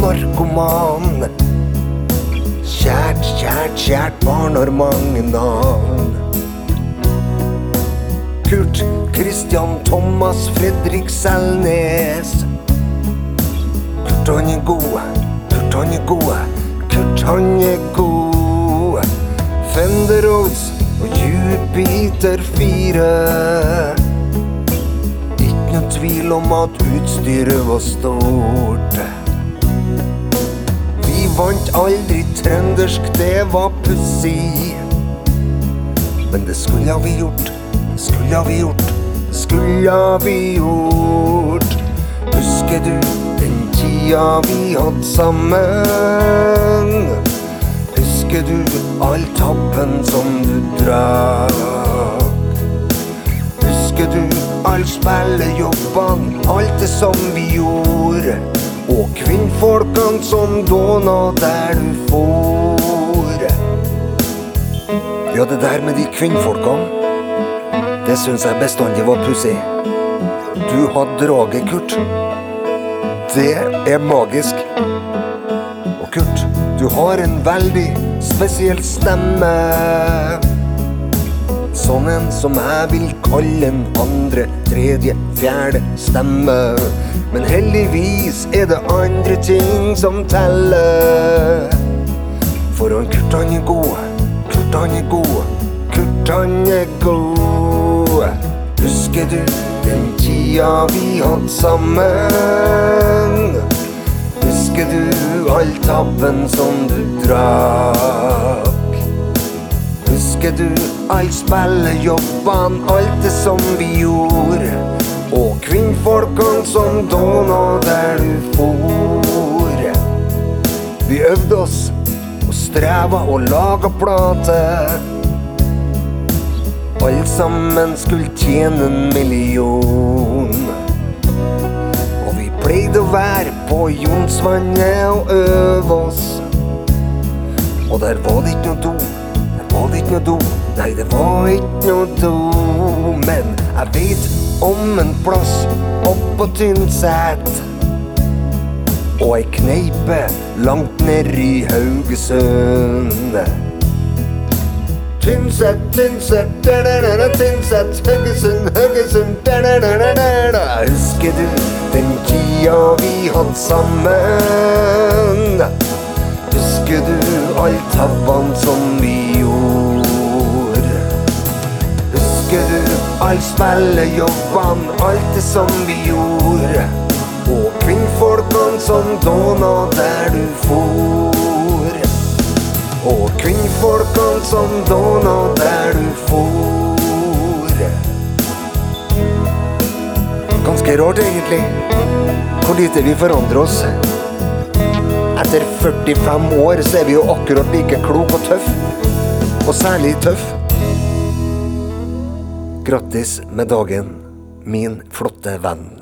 narkoman. Kjært, kjært, kjært barn har mange navn. Kurt, Christian, Thomas, Fredrik Selnes. Kurt han er god, Kurt han er god, Kurt han er god. Fender Rhodes og Jupiter 4. Ikke noe tvil om at utstyret var stort. Vi vant aldri trøndersk, det var pussig. Men det skulle vi gjort, det skulle vi gjort, det skulle vi gjort. Husker du den tida vi hadde sammen? Husker du all tappen som du drakk? Husker du all spillejobbene, alt det som vi gjorde? Og kvinnfolkene som dåna der du for? Ja, det der med de kvinnfolkene, det synes jeg bestandig var pussig. Du har draget, Kurt. Det er magisk. Og Kurt, du har en veldig spesiell stemme. Sånn en som jeg vil kalle en andre, tredje, fjerde stemme. Men heldigvis er det andre ting som teller. For han Kurt han er god, Kurt han er god, Kurt han er god. Husker du den tida vi hadde sammen? Husker du all tabben som du drakk? Husker du all spillejobbene, alt det som vi gjorde? Og kvinnfolkene som dåna der du for? Vi øvde oss og streva og laga plate. Alle sammen skulle tjene 1 million. Og vi pleide å være på Jonsvannet og øve oss. Og der var det ikke noe do, der var det ikke noe do. Nei, det var ikke noe do. Men jeg vet om en plass oppå Tynset, og ei kneipe langt ned i Haugesund. Tynset, Tynset, da-da-da-da, Tynset, Haugesund, Haugesund, da-da-da-da-da. Husker du den tida vi hadde sammen? Husker du all tabbene som vi gjorde? Husker du all spillejobbene, alt det som vi gjorde? Og kvinnfolkene som dåna der du for? Og kvinnfolkene som dåna der du for? Ganske rart egentlig, hvor lite vi forandrer oss. Etter 45 år så er vi jo akkurat like klok og tøff. Og særlig tøff. Grattis med dagen, min flotte venn.